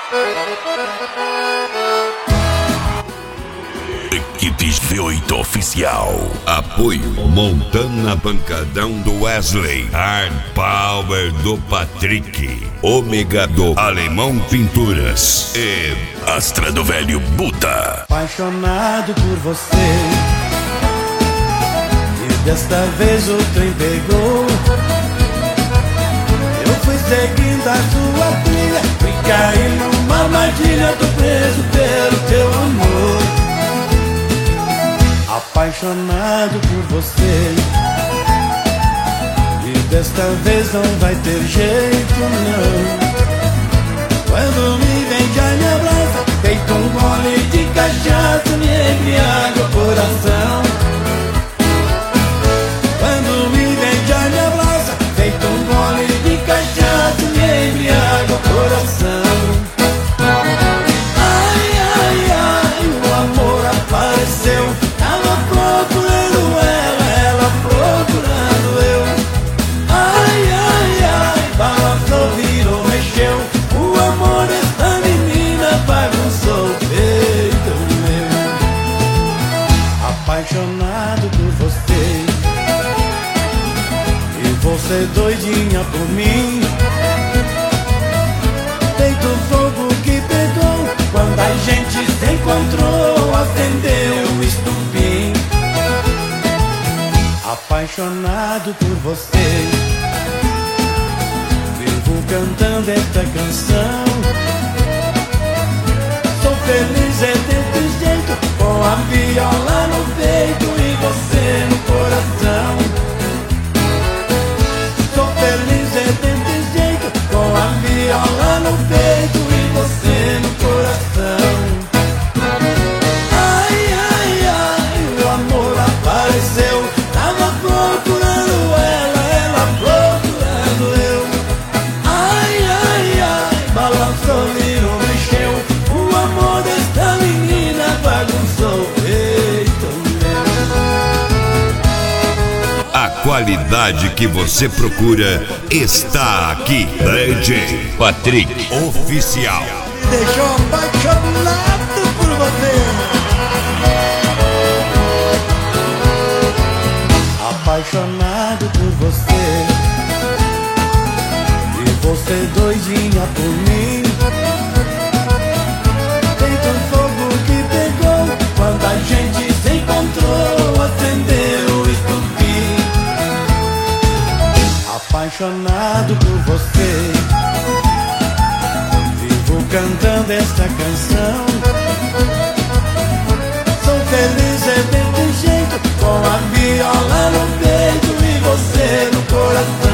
Equipe V8 Oficial. Apoio Montana Pancadão do Wesley, Hard Power do Patrick, Ômega do Alemão Pinturas e Astra do Velho Buda. Apaixonado por você, e desta vez o trem pegou. Eu fui seguindo a sua trilha, fui cair numa armadilha, tô preso pelo teu amor. Apaixonado por você, e desta vez não vai ter jeito não. Quando me vem já me abraça, feito um gole de cachaça, me embriaga o coração. Quando me vem já me abraça, feito um gole de cachaça, me embriaga o coração. Ai, ai, ai, o amor apareceu. Tava procurando ela procurando eu. Ai, ai, ai, balançou, virou, mexeu. O amor dessa menina bagunçou o peito meu. Apaixonado por você, e você doidinha por mim. Feito fogo que pegou, quando a gente se encontrou, acendeu o estupim. Apaixonado por você, vivo cantando esta canção. Sou feliz é desse jeito, com a viola no peito e você no coração. Sou feliz é desse jeito, com a viola no peito e você no coração. Ai, ai, ai, o amor apareceu. Tava procurando ela procurando eu. Ai, ai, ai, balançou, virou, mexeu. O amor desta menina bagunçou o peito meu. A qualidade que você procura está aqui. DJ Patrick Oficial. Me deixou apaixonado por você. Apaixonado por você, e você doidinha por mim. Feito um fogo que pegou, quando a gente se encontrou, acendeu o estupim. Apaixonado por você, vivo cantando esta canção. Sou feliz é desse jeito, com a viola no peito e você no coração.